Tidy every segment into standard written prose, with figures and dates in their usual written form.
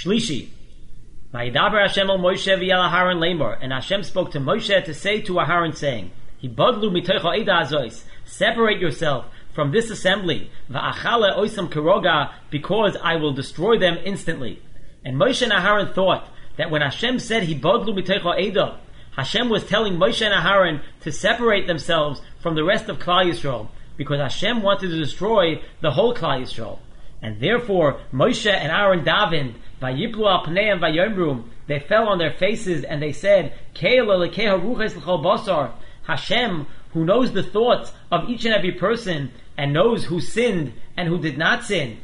Shlishi. Vayidaber Hashem el Moshe v'yel Aharon lemor, and Hashem spoke to Moshe to say to Aharon, saying, Hibadlu mitoich eda azois, separate yourself from this assembly, va'achale oisam keroga, because I will destroy them instantly. And Moshe and Aharon thought that when Hashem said Hibadlu mitoich eda, Hashem was telling Moshe and Aharon to separate themselves from the rest of Klal Yisrael, because Hashem wanted to destroy the whole Klal Yisrael. And therefore, Moshe and Aaron davened, Vayiplu al pneim vayomru, they fell on their faces and they said, Keil elokei haruches l'chol basar, Hashem, who knows the thoughts of each and every person, and knows who sinned and who did not sin.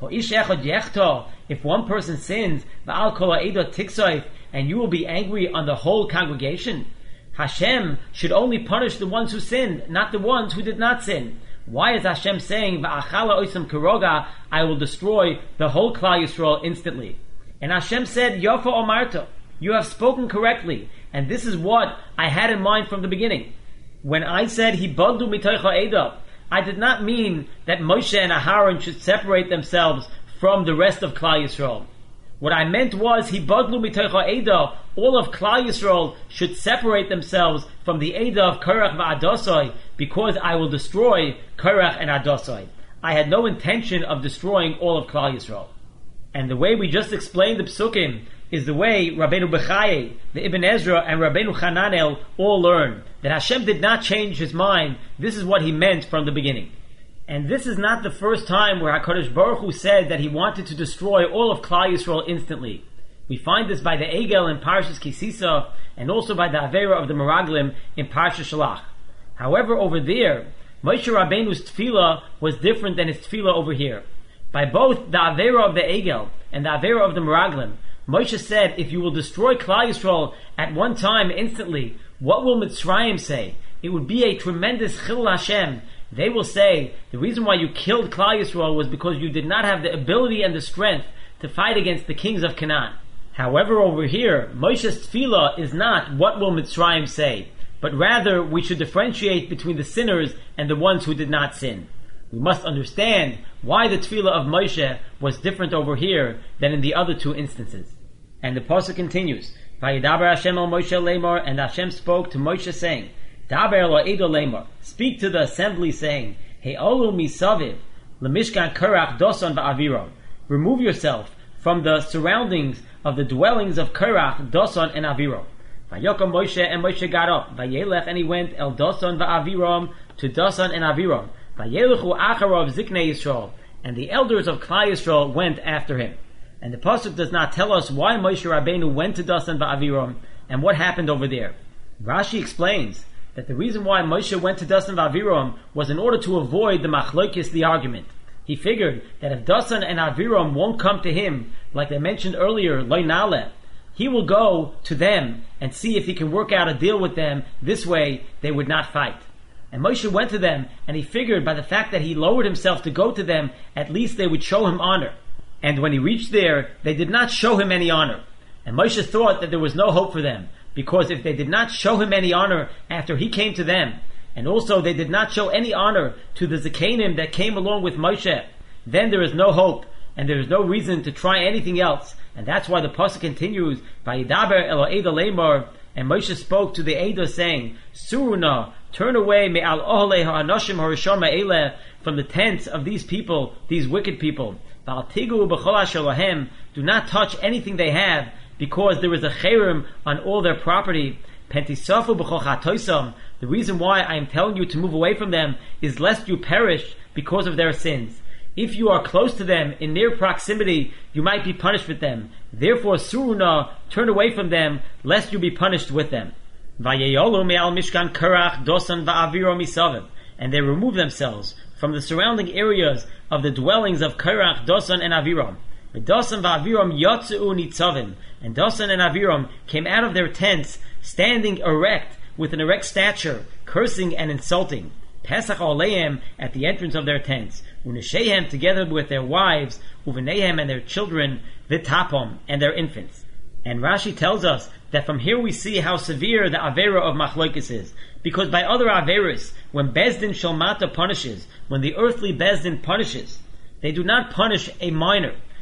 If one person sins, va'al kol ha'eda tiksoif, and you will be angry on the whole congregation. Hashem should only punish the ones who sinned, not the ones who did not sin. Why is Hashem saying, Va'achala oisam keroga, I will destroy the whole Klal Yisrael instantly? And Hashem said, Yofa omarta, you have spoken correctly, and this is what I had in mind from the beginning. When I said, Hibadlu mitoich ha'eda, I did not mean that Moshe and Aharon should separate themselves from the rest of Klal Yisrael. What I meant was, Hibadlu mitoich ha'eda, all of Klal Yisrael should separate themselves from the Eda of Korach va'Adosai, because I will destroy Korach and Adosai. I had no intention of destroying all of Klal Yisrael. And the way we just explained the Psukim is the way Rabbeinu Bechaye, the Ibn Ezra, and Rabbeinu Hananel all learn that Hashem did not change his mind. This is what he meant from the beginning. And this is not the first time where HaKadosh Baruch Hu said that he wanted to destroy all of Klal Yisrael instantly. We find this by the Egel in Parshas Kisisa, and also by the Avera of the Meraglim in Parshas Shalach. However, over there, Moshe Rabbeinu's tefillah was different than his tefillah over here. By both the Avera of the Egel and the Avera of the Meraglim, Moshe said, if you will destroy Klal Yisrael at one time instantly, what will Mitzrayim say? It would be a tremendous chilul Hashem. They will say, the reason why you killed Klal Yisrael was because you did not have the ability and the strength to fight against the kings of Canaan. However, over here, Moshe's tefillah is not what will Mitzrayim say, but rather we should differentiate between the sinners and the ones who did not sin. We must understand why the tefillah of Moshe was different over here than in the other two instances. And the pasuk continues, Vayidaber Hashem el Moshe lemor, and Hashem spoke to Moshe saying, Daber lo edo lemor, speak to the assembly saying, He'olu misaviv, lemishkan Korach doson va'aviron, remove yourself from the surroundings of the dwellings of Korach, Doson, and Aviram. Vayokom Moshe, and Moshe got up. Vayelech, and he went El Doson va'aviram, to Doson and Aviram. Vayelechu acharov ziknei Yisrael, and the elders of Klal Yisrael went after him. And the pasuk does not tell us why Moshe Rabbeinu went to Doson va'aviram and what happened over there. Rashi explains that the reason why Moshe went to Doson va'aviram was in order to avoid the machlokes, the argument. He figured that if Doson and Aviram won't come to him, like they mentioned earlier, Loi Nale, he will go to them and see if he can work out a deal with them. This way, they would not fight. And Moshe went to them, and he figured by the fact that he lowered himself to go to them, at least they would show him honor. And when he reached there, they did not show him any honor. And Moshe thought that there was no hope for them, because if they did not show him any honor after he came to them, and also they did not show any honor to the Zekanim that came along with Moshe, then there is no hope, and there is no reason to try anything else. And that's why the pasuk continues, Vayidaber el Eda lemor, and Moshe spoke to the Eda saying, Suruna, turn away me'al ohle ha'anoshim harishon ma'eleh, from the tents of these people, these wicked people. V'altigu b'chol asher lahem, do not touch anything they have, because there is a cherem on all their property. Pentisafu b'chol chatoisam, the reason why I am telling you to move away from them is lest you perish because of their sins. If you are close to them, in near proximity, you might be punished with them. Therefore, suruna, turn away from them, lest you be punished with them. Vayeyolu me'al mishkan Korach dosan va'aviro misaviv, and they remove themselves from the surrounding areas of the dwellings of Korach, Dosan, and Aviram. Dosan va'aviram yotzu nitzavim, and Dosan and Aviram came out of their tents, standing erect, with an erect stature, cursing and insulting. Pesach aleim, at the entrance of their tents. Uneshehem, together with their wives, uvenehem, and their children, vitapom, and their infants. And Rashi tells us that from here we see how severe the Avera of Machlokes is. Because by other Averas, when Bezdin Shalmata punishes, when the earthly Bezdin punishes, they do not punish a minor.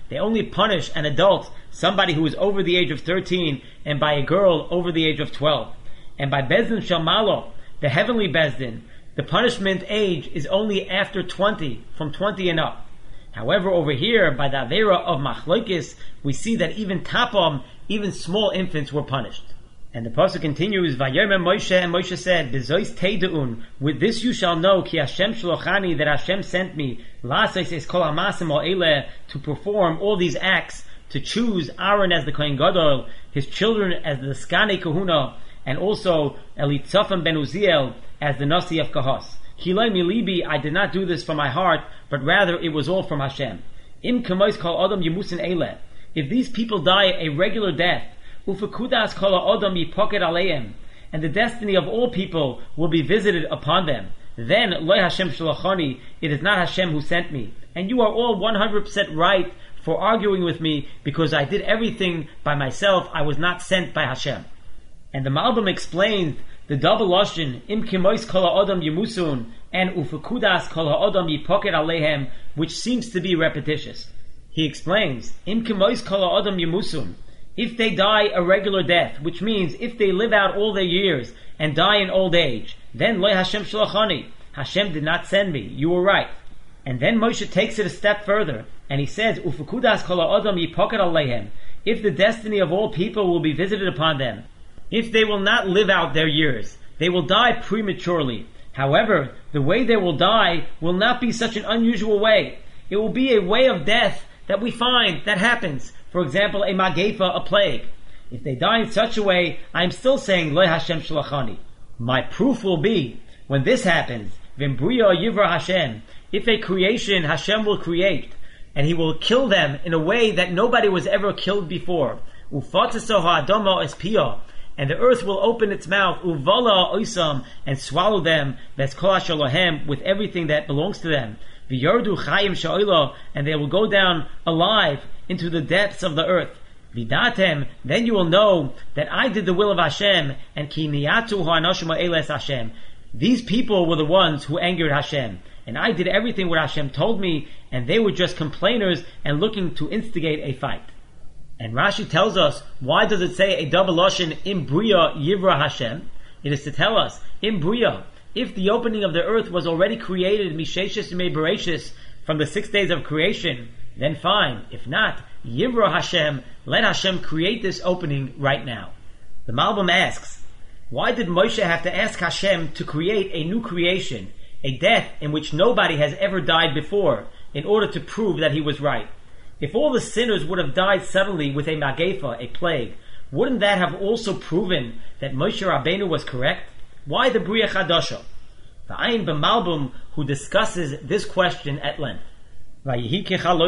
They only punish an adult, somebody who is over the age of 13, and by a girl over the age of 12. And by Bezdin Shalmalo, the heavenly Bezdin, the punishment age is only after 20, from 20 and up. However, over here, by the Avera of Machlokes, we see that even Tapam, even small infants were punished. And the pasuk continues, Vayomer Moshe, and Moshe said, Bezois teideun, with this you shall know, ki Hashem shlochani, that Hashem sent me, la'asais es kol ha'masim ha'eleh, to perform all these acts, to choose Aaron as the Kohen Gadol, his children as the Skane Kahuna, and also Elitzaphan ben Uziel as the Nasi of Kahos. Hilai milibi, I did not do this from my heart, but rather it was all from Hashem. Im kamois kol adam yemusin eleh. If these people die a regular death, ufekudas kol adam yipoket aleim, and the destiny of all people will be visited upon them, then loy Hashem shalachani, it is not Hashem who sent me. And you are all 100% right for arguing with me, because I did everything by myself. I was not sent by Hashem. And the Malbim explains the double lashon im kimois kol ha'adam yemusun and ufekudas kol ha'adam yipoket alehem, which seems to be repetitious. He explains im kimois kol ha'adam yemusun, if they die a regular death, which means if they live out all their years and die in old age, then loy Hashem shalachani, Hashem did not send me. You were right. And then Moshe takes it a step further, and he says ufekudas kol ha'adam yipoket alehem, if the destiny of all people will be visited upon them, if they will not live out their years, they will die prematurely. However, the way they will die will not be such an unusual way. It will be a way of death that we find that happens. For example, a magefa, a plague. If they die in such a way, I am still saying, Lo Hashem shalachani. My proof will be, when this happens, V'mbria yivra Hashem, if a creation Hashem will create, and He will kill them in a way that nobody was ever killed before. Ufatzaso ha'adama es piyah, and the earth will open its mouth, uvala oisam, and swallow them, v'eskol ashalohem, with everything that belongs to them, v'yordu chayim sha'olah, and they will go down alive into the depths of the earth. Vidatem, then you will know that I did the will of Hashem, and ki niyatu ha'anoshim ha'eles Hashem. These people were the ones who angered Hashem, and I did everything what Hashem told me, and they were just complainers and looking to instigate a fight. And Rashi tells us, why does it say a double lashon, im bria yivra Hashem? It is to tell us, im bria, if the opening of the earth was already created, misheshis me bereshis, from the 6 days of creation, then fine. If not, yivra Hashem, let Hashem create this opening right now. The Malbim asks, why did Moshe have to ask Hashem to create a new creation, a death in which nobody has ever died before, in order to prove that he was right? If all the sinners would have died suddenly with a magefa, a plague, wouldn't that have also proven that Moshe Rabbeinu was correct? Why the Bria Chadasha? The Ayin B'Malbim, who discusses this question at length. And it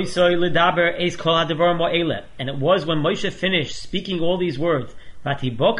was when Moshe finished speaking all these words, and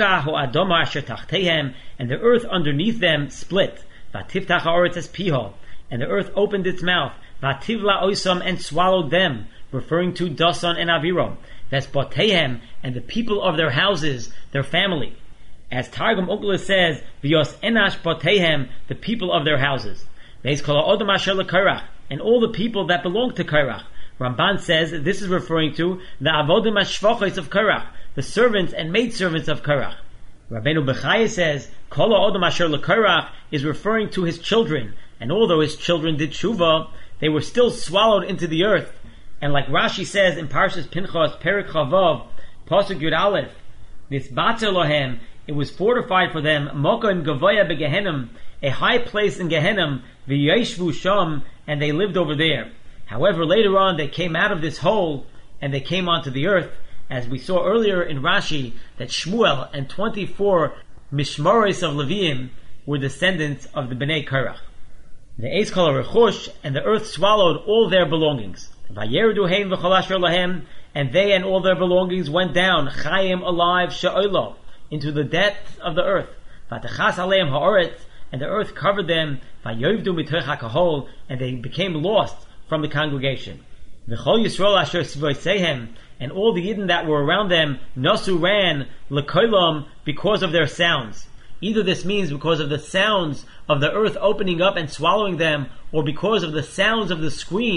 the earth underneath them split, and the earth opened its mouth, and swallowed them, referring to Dasan and Aviram, that's Botehem, and the people of their houses, their family. As Targum Onkelos says, V'yos enash Botehem, the people of their houses. And all the people that belong to Korach. Ramban says this is referring to the Avodim HaShvachos of Korach, the servants and maidservants of Korach. Rabbeinu Bechaya says, Kol ha'odom asher leKorach is referring to his children, and although his children did tshuva, they were still swallowed into the earth. And like Rashi says in Parshas Pinchas, Perek Chavav, Pasuk Yud Aleph, Nisbatzer lohem, it was fortified for them, Mokom Gavoya beGehenim, a high place in Gehenim, V'yeshvu sham, and they lived over there. However, later on they came out of this hole, and they came onto the earth, as we saw earlier in Rashi, that Shmuel and 24 Mishmaros of Leviim were descendants of the Bnei Korach. The Eis Kol HaRechush, and the earth swallowed all their belongings. Vayeredu heim v'chol asher lahem, and they and all their belongings went down, chayim, alive, she'olah, into the depths of the earth. Vatachas aleim ha'oretz, and the earth covered them, vayovdu mitoch ha'kahol, and they became lost from the congregation. V'chol Yisrael asher sivoseihem, and all the Yidden that were around them, nasu ran, lekolam, because of their sounds. Either this means because of the sounds of the earth opening up and swallowing them, or because of the sounds of the screams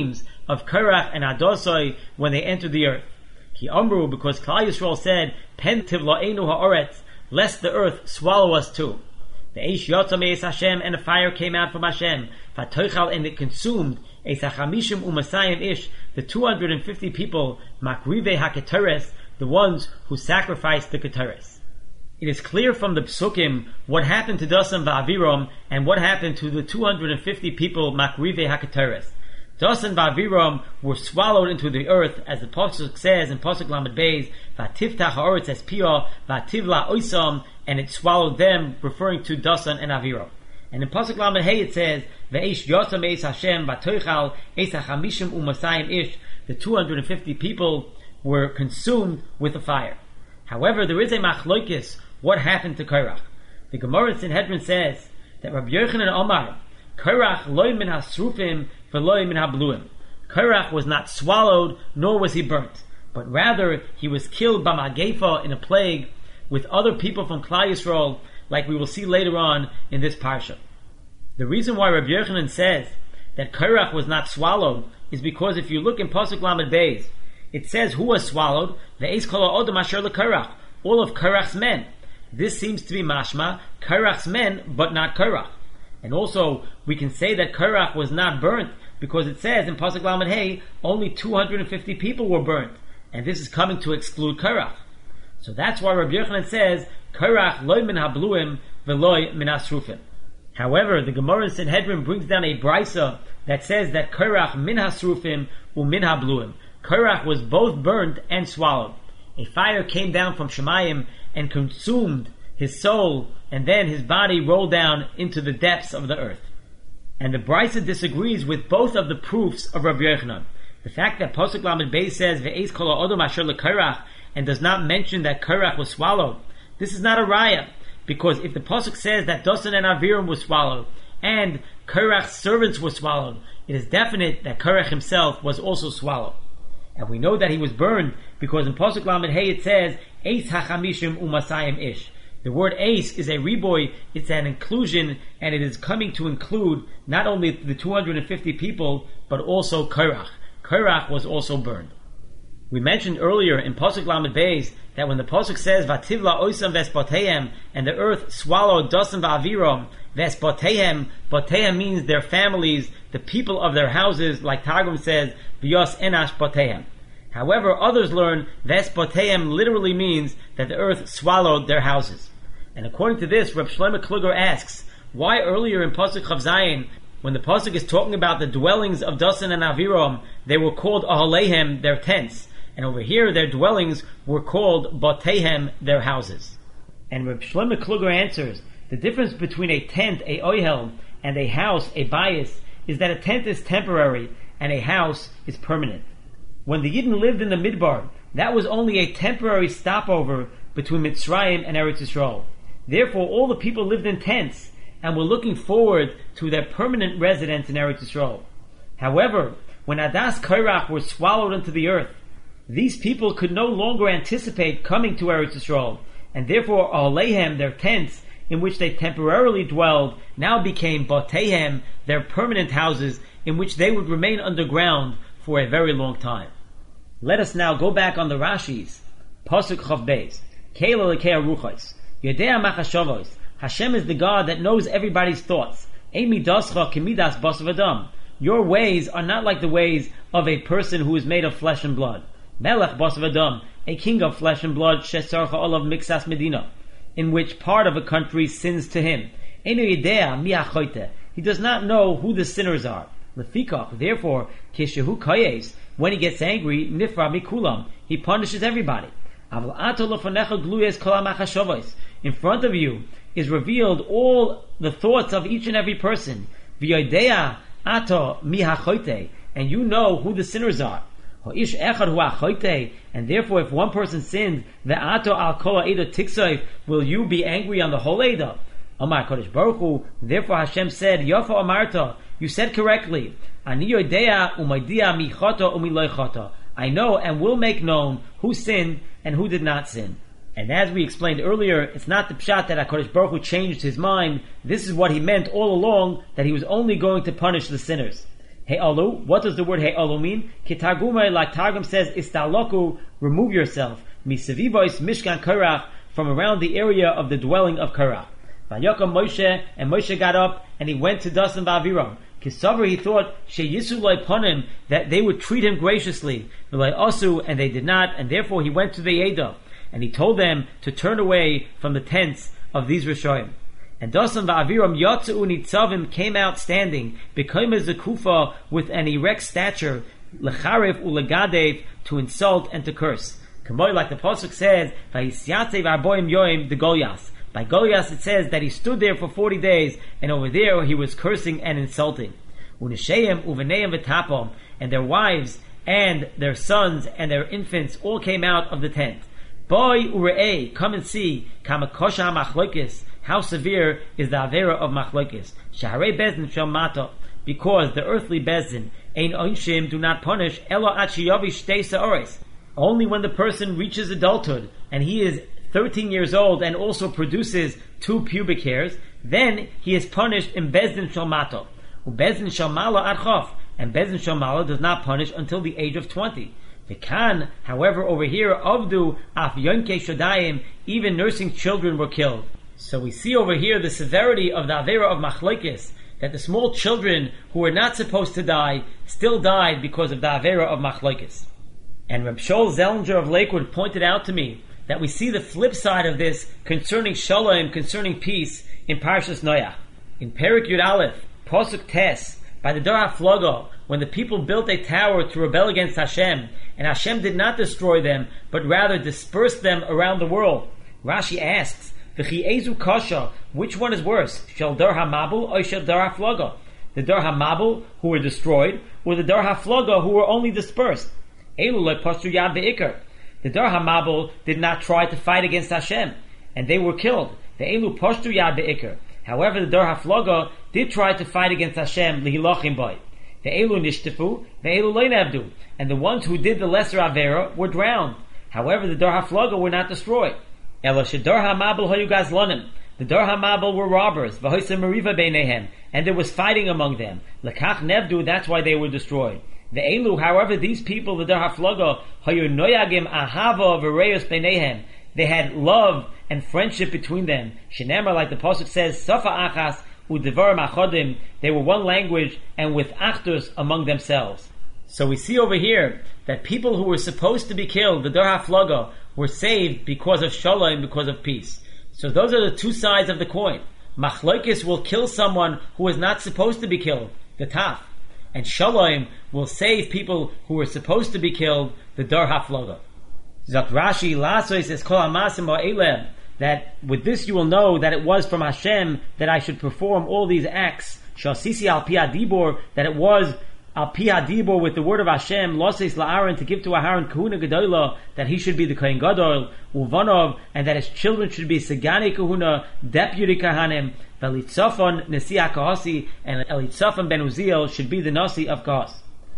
of Korach and Hadosai when they entered the earth. Ki Amru, because Klal Yisrael said, Pen tivla'enu ha'oretz, lest the earth swallow us too. The Eish Yotza me'es Hashem, and the fire came out from Hashem. Vatoichal, and it consumed Eis HaChamishim U'Masayim Ish, the 250 people, Makrive HaKeteres, the ones who sacrificed the Keteres. It is clear from the Psukim what happened to Dasan Va'aviram and what happened to the 250 people, Makrive HaKeteres. Dasan Va'aviram were swallowed into the earth, as the Pasuk says in Pasuk Lamed Beis, V'atiftach ha'oretz es piyah, v'ativla oisam, and it swallowed them, referring to Dasan and Aviram. And in Pasuk Lamed Hey it says, Ve'esh yotzam eis Hashem, v'toichal eis ha'chamishim u'masayim ish, the 250 people were consumed with the fire. However, there is a machloikis, what happened to Korach. The Gemara in Sanhedrin says that Rabbi Yochanan Omar, Korach loy min hasrufim v'loy min habluim. Korach was not swallowed, nor was he burnt, but rather he was killed by Magefa in a plague with other people from Klal Yisrael, like we will see later on in this parsha. The reason why Rabbi Yochanan says that Korach was not swallowed is because if you look in Pasuk Lamed Beis, it says who was swallowed, Ve'eis kol ha'odam asher leKorach, all of Korach's men. This seems to be mashma, Korach's men, but not Korach. And also, we can say that Korach was not burnt, because it says in Pasuk Lamed Hey, only 250 people were burnt. And this is coming to exclude Korach. So that's why Rabbi Yochanan says, Korach loy min habluim veloy min hasrufim. However, the Gemara in Sanhedrin brings down a brisa that says that Korach min hasrufim u min habluim. Korach was both burned and swallowed. A fire came down from Shemayim and consumed his soul, and then his body rolled down into the depths of the earth. And the brisa disagrees with both of the proofs of Rabbi Yochanan. The fact that Pasuk Lamed Beis says Ve'eis kol ha'odam asher leKorach and does not mention that Korach was swallowed, this is not a raya, because if the Pasuk says that Dasan and Aviram was swallowed and Korach's servants were swallowed, it is definite that Korach himself was also swallowed. And we know that he was burned because in Pasuk Lamed Hey it says Eis HaChamishim U'Masayim Ish. The word Eis is a riboy, it's an inclusion, and it is coming to include not only the 250 people, but also Korach. Korach was also burned. We mentioned earlier in Pasuk Lamed Beis that when the Pasuk says Vativla oisam vespotehem, and the earth swallowed Dasan va'aviram, vespotehem, potehem means their families, the people of their houses, like Targum says, V'yos enash potehem. However, others learn vespotehem literally means that the earth swallowed their houses. And according to this, Reb Shlomo Kluger asks, why earlier in Pasuk Chav Zayin, when the Pasuk is talking about the dwellings of Dasan and Aviram, they were called Ahalehem, their tents. And over here, their dwellings were called Batehem, their houses. And Reb Shlomo Kluger answers, the difference between a tent, a oihel, and a house, a bayis, is that a tent is temporary, and a house is permanent. When the Yidden lived in the Midbar, that was only a temporary stopover between Mitzrayim and Eretz Yisrael. Therefore, all the people lived in tents, and were looking forward to their permanent residence in Eretz Yisrael. However, when Adas Korach were swallowed into the earth, these people could no longer anticipate coming to Eretz Yisrael, and therefore Alehem, their tents, in which they temporarily dwelled, now became Batehem, their permanent houses, in which they would remain underground for a very long time. Let us now go back on the Rashis. Pasuk Chav Beis. Keila lekei aruchos. Yodea machashavos. Hashem is the God that knows everybody's thoughts. Emi dascha kemidas basav adam. Your ways are not like the ways of a person who is made of flesh and blood. Melech basav adam, a king of flesh and blood, shesarcha olav mixas medina, in which part of a country sins to him. Enu yedea mi hachoite. He does not know who the sinners are. Lefikach, therefore, kishehu kayes, when he gets angry, nifra mikulam, he punishes everybody. Aval ato lofanecha gluyes kol hamachashavos. In front of you is revealed all the thoughts of each and every person. V'yodea ato mi hachoite, and you know who the sinners are. Ho'ish echad hu hachoite, and therefore if one person sins, ve'ato al kol ha'eda tiksoif, will you be angry on the whole Eda? Amar Kodesh Baruch Hu, therefore Hashem said, Yafa Amarta, you said correctly, Ani yodea umaydia mi chata umi lo chata. I know and will make known who sinned and who did not sin. And as we explained earlier, it's not the pshat that HaKadosh Baruch Hu changed his mind. This is what he meant all along, that he was only going to punish the sinners. He'alu, what does the word he'alu mean? Kitargumai, like Targum says, istaloku, remove yourself. Misevivois mishkan Korach, from around the area of the dwelling of Korach. Vayakam Moshe, and Moshe got up, and he went to Dasan V'Aviram. Kisaver, he thought, sheyisu loy ponim, that they would treat him graciously. V'loy asu, and they did not, and therefore he went to the Yedah, and he told them to turn away from the tents of these Rishoyim. And Dasan V'Aviram Yatzu Nitzavim came out standing, became a Zekufa with an erect stature, Lecharif Ulegadev, to insult and to curse. Kamoy, like the Pasuk says, Vayisyatei V'Arboim Yoim the Goliath. By Goliath it says that he stood there for 40 days, and over there he was cursing and insulting. Unesheim Uveneim V'Tapom, and their wives and their sons and their infants all came out of the tent. Boy Ure'eh, come and see, Kamakosha Machlokes, how severe is the Avera of Machlokes. Shaharei Bezdin Shel Mata, because the earthly Bezdin, Ein Onshim, do not punish, Elo Achiyavi Shtei Sa'ores, only when the person reaches adulthood, and he is 13 years old and also produces 2 pubic hairs, then he is punished in Bezdin Shel Mata. Bezdin Shel Mala Archof, and Bezdin Shel Mala does not punish until the age of 20. Vikan, however, over here, Avdu Af Yonke Shodayim, even nursing children were killed. So we see over here the severity of the Avera of Machlokes, that the small children who were not supposed to die still died because of the Avera of Machlokes. And Reb Shaul Zellinger of Lakewood pointed out to me that we see the flip side of this concerning Shalom, concerning peace, in Parshas Noach. In Perik Yud Aleph, Pasuk Tes, by the Dor HaFlaga, when the people built a tower to rebel against Hashem, and Hashem did not destroy them, but rather dispersed them around the world. Rashi asks, V'chi ezu kasha, which one is worse, Shel Dor HaMabul or Shel Dor HaFlaga? The Dor HaMabul, who were destroyed, or the Dor HaFlaga, who were only dispersed? Elu le pasu yad be'ikar. The Dor HaMabul did not try to fight against Hashem, and they were killed. The Elu pasu yad be'ikar. However, the Dor HaFlaga did try to fight against Hashem, lihilachim boy. The Elu nishtafu, the Elu leinavdu. And the ones who did the lesser Avera were drowned. However, the Dor HaFlaga were not destroyed. Ela shedor HaMabul hayu gazlonim. The Dor HaMabul were robbers, v'hoisem meriva beinehem, and there was fighting among them. Lekach nevdu, that's why they were destroyed. The Elu, however, these people, the Dor HaFlaga, hayu noyagim ahava v'reyos beinehem. They had love and friendship between them. Shenemar, like the Pasuk says, Safa achas u'devarim achodim. They were one language and with achdus among themselves. So we see over here that people who were supposed to be killed, the Dor HaFlaga, were saved because of shalom, because of peace. So those are the two sides of the coin. Machlokes will kill someone who is not supposed to be killed, the Taf. And shalom will save people who were supposed to be killed, the Dor HaFlaga. Zak Rashi, Lasois is kol hamasim ha'elem, that with this you will know that it was from Hashem that I should perform all these acts. Shasisi al pi hadibor, that it was al pi hadibor with the word of Hashem, Losis la'aron, to give to Aharon kahuna gedola, that he should be the Kohen Gadol, uvanov, and that his children should be Segani kahuna, deputy kahanim, v'litzafon nesi HaKahasi, and Elitzafon ben Uziel should be the nasi of Kahas.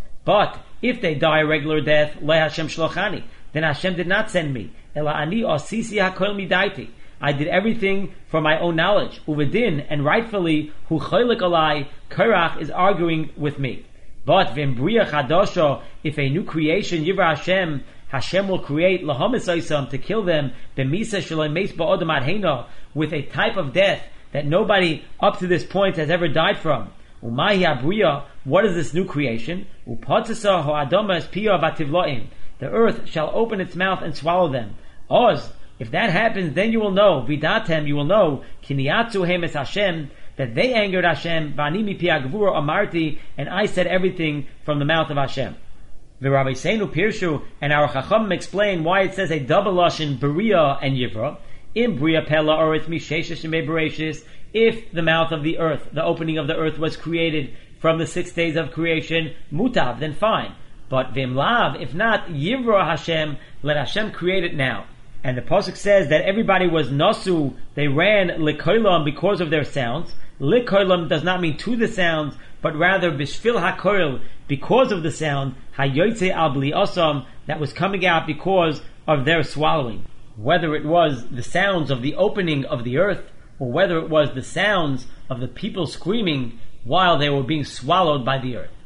But if they die a regular death, le Hashem shlochani, then Hashem did not send me. Ela ani osisi hakol midaiti. I did everything for my own knowledge. Uvedin, and rightfully, hu cholik alai, Korach is arguing with me. But v'imbriya chadosha, if a new creation, Yivra Hashem, Hashem will create lahomisaisam, to kill them, b'misa shalom meis ba'odam adheina, with a type of death that nobody up to this point has ever died from. Umahi abriya, what is this new creation? Upatzasa ho'adoma es piya v'ativloim. The earth shall open its mouth and swallow them. Oz, if that happens, then you will know, vidatem, you will know, kiniyatzu hem es Hashem, that they angered Hashem, v'ani mipi agvura amarti, and I said everything from the mouth of Hashem. V'Rabbi Seinu Pirshu, and our Chachamim explain why it says a double lashon, Beria and Yivra, in Bria Pella or it's Mishesha Shemei Bereshis, if the mouth of the earth, the opening of the earth was created from the 6 days of creation, mutav, then fine. But v'imlav, if not, Yivra Hashem, let Hashem create it now. And the Pasuk says that everybody was nasu, they ran likoilam because of their sounds. Likoilam does not mean to the sounds, but rather bishvil hakoil, because of the sound, hayoytze al bli osam, that was coming out because of their swallowing. Whether it was the sounds of the opening of the earth, or whether it was the sounds of the people screaming while they were being swallowed by the earth.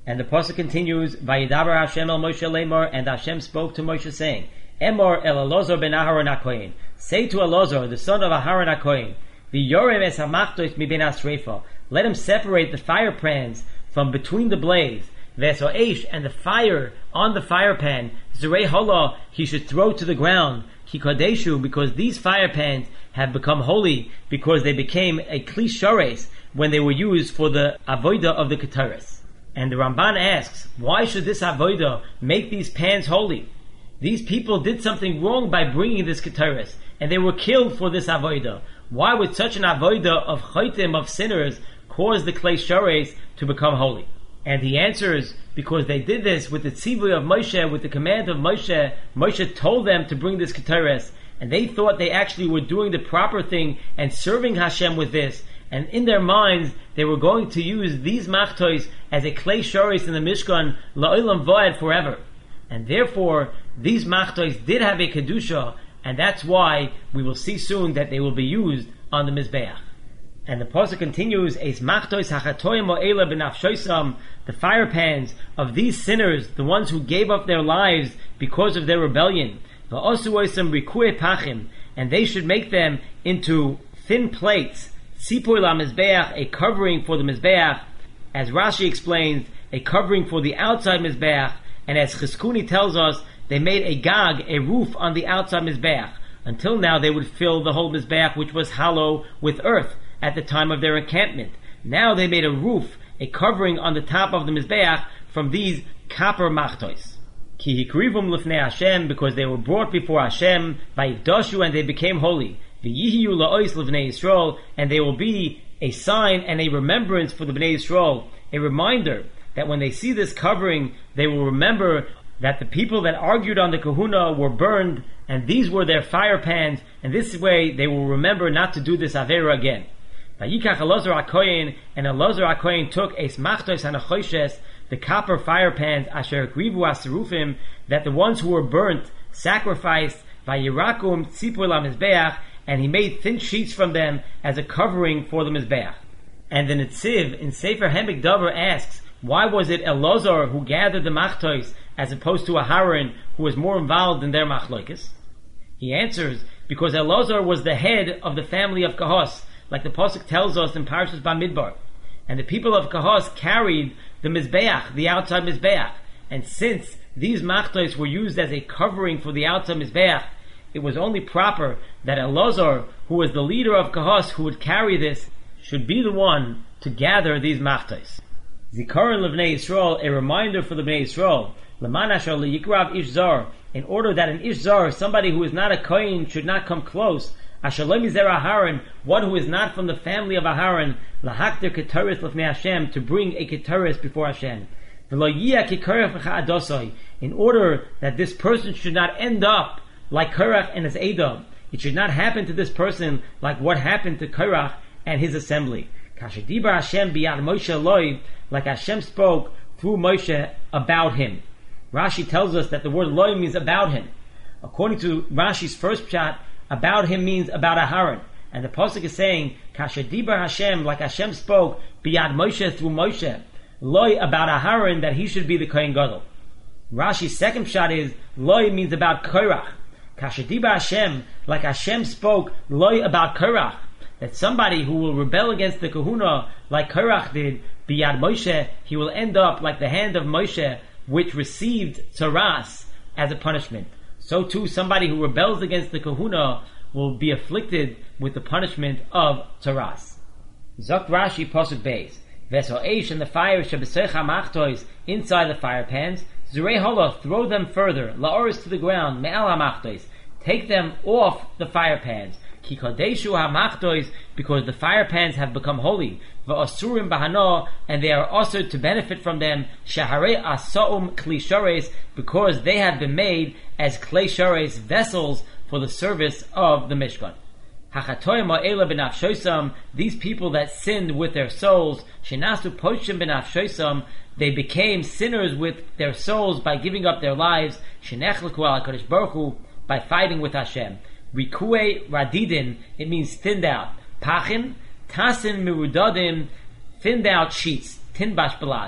And the pasuk continues, Vayidaber Hashem el Moshe lemor, and Hashem spoke to Moshe saying, Emor el Elazar ben Aharon HaKohen, say to Elazar, the son of Aharon HaKohen, V'yorem es hamachtos mi ben asreifa, let him separate the fire pans from between the blaze, V'eso'esh, and the fire on the fire pan, Zerei hola, he should throw to the ground, Ki kodeshu, because these fire pans have become holy, because they became a kli shores when they were used for the avodah of the Keteris. And the Ramban asks, why should this avodah make these pans holy? These people did something wrong by bringing this Keteris, and they were killed for this avodah. Why would such an avodah of chaitim, of sinners, cause the klei shores to become holy? And he answers, because they did this with the tzivui of Moshe, with the command of Moshe. Moshe told them to bring this Keteris, and they thought they actually were doing the proper thing and serving Hashem with this. And in their minds, they were going to use these machtos as a klei shores in the Mishkan, la'olam va'ed, forever. And therefore, these machtos did have a kedusha, and that's why we will see soon that they will be used on the Mizbeach. And the pasuk continues, Eis machtos hachatoim o'ela b'nafshoisam, the fire pans of these sinners, the ones who gave up their lives because of their rebellion, v'osu oisam rikue pachim, and they should make them into thin plates, tzipur la mizbeach, a covering for the Mizbeach, as Rashi explains, a covering for the outside Mizbeach, and as Chizkuni tells us, they made a gag, a roof on the outside Mizbeach. Until now they would fill the whole Mizbeach, which was hollow, with earth at the time of their encampment. Now they made a roof, a covering on the top of the Mizbeach from these copper machtos. Ki hikrivum lifnei Hashem, because they were brought before Hashem, vayikdoshu, and they became holy. V'yihiyu la'ois lifnei Yisrael, and they will be a sign and a remembrance for the Bnei Yisrael, a reminder that when they see this covering, they will remember that the people that argued on the kahuna were burned, and these were their fire pans, and this way they will remember not to do this avera again. Vayikach Elazar HaKohen, and Elazar HaKohen took Eis machtos hanachoshes, the copper fire pans, asher grivu asirufim, that the ones who were burnt sacrificed, vayirakum tzipur la mizbeach, and he made thin sheets from them as a covering for the Mizbeach. And the Netziv in Sefer Hemik Dover asks, why was it Elazar who gathered the machtos as opposed to Aharon, who was more involved in their machlokes? He answers, because Elazar was the head of the family of Kahos, like the pasuk tells us in Parshas Bamidbar. And the people of Kahos carried the Mizbeach, the outside Mizbeach. And since these machtos were used as a covering for the outside Mizbeach, it was only proper that Elazar, who was the leader of Kahos, who would carry this, should be the one to gather these machtos. Zikaron Levnei Yisrael, a reminder for the Bnei Yisrael, L'man asher liyikrav ish zar, in order that an ish zar, somebody who is not a kohen, should not come close. Asher lo mizer Aharon, one who is not from the family of Aharon, lahakter keteris lefnei Hashem, to bring a keteris before Hashem. V'lo yiyah ki korach v'cha adosoi, in order that this person should not end up like Korach and his Edom. It should not happen to this person like what happened to Korach and his assembly. Kashedibar Hashem biyad Moshe Eloi, like Hashem spoke through Moshe about him. Rashi tells us that the word Loi means about him. According to Rashi's first pshat, about him means about Aharon. And the pasuk is saying, Kashedibar Hashem, like Hashem spoke biyad Moshe through Moshe, Loi about Aharon, that he should be the Kohen Gadol. Rashi's second pshat is, Loi means about Korach. Kashediba Hashem, like Hashem spoke Loi about Korach, that somebody who will rebel against the kahuna like Korach did, biyad Moshe, he will end up like the hand of Moshe, which received tzaras as a punishment. So too, somebody who rebels against the kahuna will be afflicted with the punishment of tzaras. Zok Rashi pasuk beis, Vesel Eish, and the fire shebesecha machtois, inside the fire pans, Zurei hola, throw them further, la'oris, to the ground, me'al hamachtois, take them off the fire pans, ki kodeshu hamachtois, because the fire pans have become holy, va'asurim bahano, and they are also to benefit from them, shaharei asaum kli shores, because they have been made as klei shores, vessels for the service of the Mishkan. Hachatoim ha'ela b'nafshoisam, these people that sinned with their souls, shenasu poshim b'nafshoisam, they became sinners with their souls by giving up their lives, shenechleku al HaKadosh Baruch Hu, by fighting with Hashem. Rikue radidin, it means thinned out. Pachim, tasin mirudadim, thinned out sheets, tin bashbalas.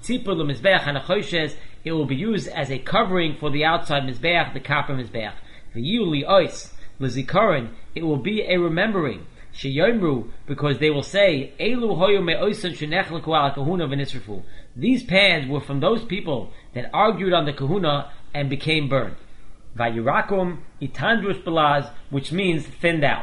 Tzipur l'mizbeach hanachoshes, it will be used as a covering for the outside mizbeach, the copper mizbeach. V'yiu li'os l'zikaron, it will be a remembering. Sheyomru, because they will say, Elu hoyu me'oson shenechleku ala kahuna v'nisrafu. These pans were from those people that argued on the kahuna and became burned. Vayirakum itandrus balaz, which means thinned out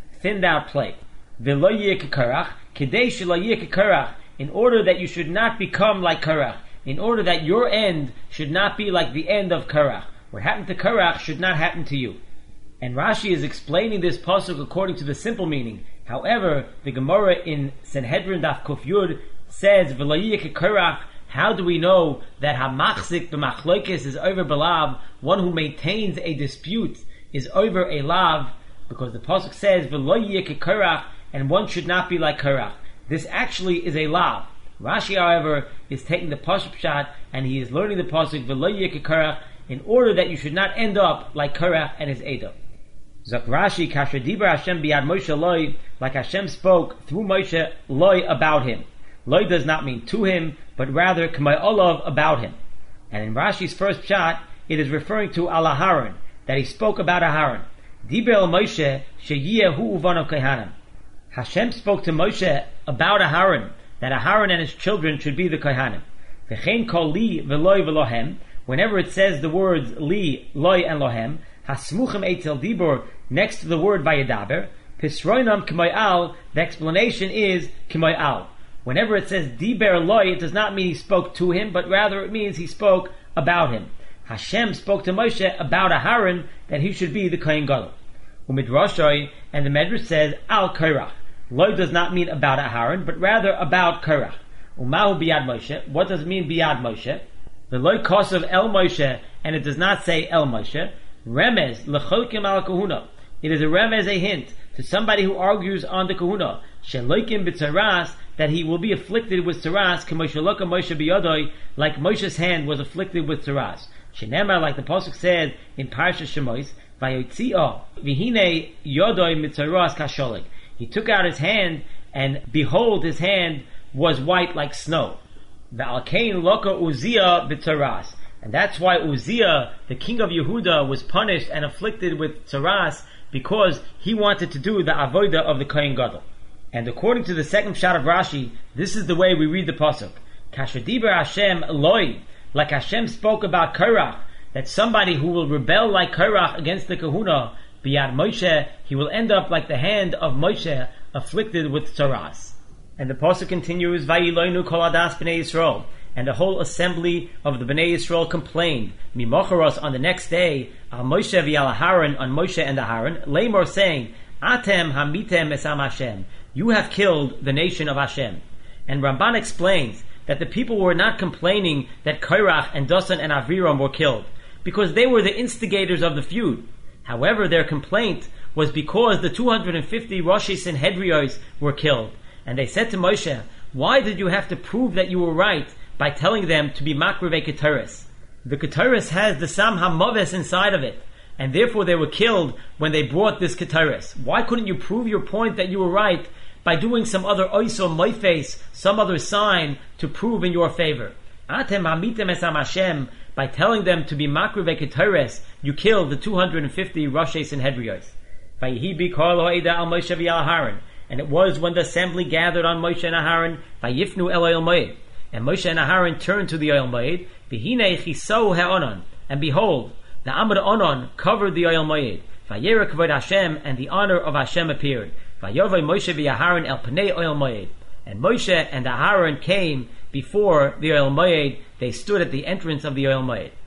plate. V'lo yeh kekarach, kedei shelo yeh kekarach, in order that you should not become like Karach, in order that your end should not be like the end of Karach. What happened to Karach should not happen to you. And Rashi is explaining this pasuk according to the simple meaning. However, the Gemara in Sanhedrin Daf Kuf Yud says, V'lo yeh kekarach. How do we know that hamachzik b'machloikis is over belav? One who maintains a dispute is over a lav, because the pasuk says v'lo yeh kekarach, and one should not be like Karach. This actually is a lav. Rashi, however, is taking the pasuk shot and he is learning the pasuk v'lo yeh kekarach in order that you should not end up like Karach and his Edom. Zok Rashi, kasher diber Hashem biyad Moshe loy, like Hashem spoke through Moshe loy about him. Loy does not mean to him, but rather k'may olav, about him. And in Rashi's first shot, it is referring to al Aharon, that he spoke about Aharon. Diber el Moshe sheyeh hu uvanav kehanim. Hashem spoke to Moshe about Aharon, that Aharon and his children should be the kehanim. V'chein kol li v'loy v'lohem. Whenever it says the words li, loy, and lohem, hasmuchem eitel dibur next to the word vayedaber, pisroinam k'may al. The explanation is k'may al. Whenever it says diber loy, it does not mean he spoke to him, but rather it means he spoke about him. Hashem spoke to Moshe about Aharon, that he should be the Kohen Gadol. Umidrashoi, and the Medrash says al Korach. Loy does not mean about Aharon, but rather about Korach. Umahu biyad Moshe. What does it mean biyad Moshe? The loy kosav el Moshe, and it does not say el Moshe. Remez lecholkim al kahuna. It is a remez, a hint to somebody who argues on the kahuna. Sheloikim b'tzaras, that he will be afflicted with tzaras, k'mosheloka Moshe biyadoi, like Moshe's hand was afflicted with tzaras. Shenemar, like the pasuk said in Parashat Shemos, vayotzio v'hine yodoi mitzaras kasholik. He took out his hand, and behold, his hand was white like snow. V'alkein loka Uzziah b'tzaras. And that's why Uzziah, the king of Yehuda, was punished and afflicted with tzaras, because he wanted to do the avodah of the Kohen Gadol. And according to the second shot of Rashi, this is the way we read the pasuk. Kasher diber Hashem loy, like Hashem spoke about Korach, that somebody who will rebel like Korach against the kahuna, biyad Moshe, he will end up like the hand of Moshe, afflicted with tzaras. And the pasuk continues, Vayiloinu kol adas b'nei Yisrael, and the whole assembly of the Bnei Yisrael complained, Mimocharos, on the next day, al Moshe v'al Aharon, on Moshe and Aharon, Lamor, saying, Atem hamitem esam Hashem, you have killed the nation of Hashem. And Ramban explains that the people were not complaining that Korach and Dasan and Aviram were killed, because they were the instigators of the feud. However, their complaint was because the 250 Roshi Sanhedrios were killed. And they said to Moshe, why did you have to prove that you were right by telling them to be makrivei keteris? The keteris has the sam hamaves inside of it, and therefore they were killed when they brought this keteris. Why couldn't you prove your point that you were right by doing some other oiso moifes, some other sign to prove in your favor? Atem hamitem esam Hashem, by telling them to be makrivei keteris, you killed the 250 Rosh Sanhedrios. Vayihi bikol ho'eda al Moshe v'al Aharon. And it was when the assembly gathered on Moshe and Aharon, Vayifnu el Oyel Moed. And Moshe and Aharon turned to the Oyel Moed, V'hinei chisou ha'onon. And behold, the Amud Onon covered the Oyel Moed. Vayera kavod Hashem, and the honor of Hashem appeared. Vayovei Moshe v'Aharon el Pnei Oyel Moed. And Moshe and Aharon came before the Oyel Moed. They stood at the entrance of the Oyel Moed.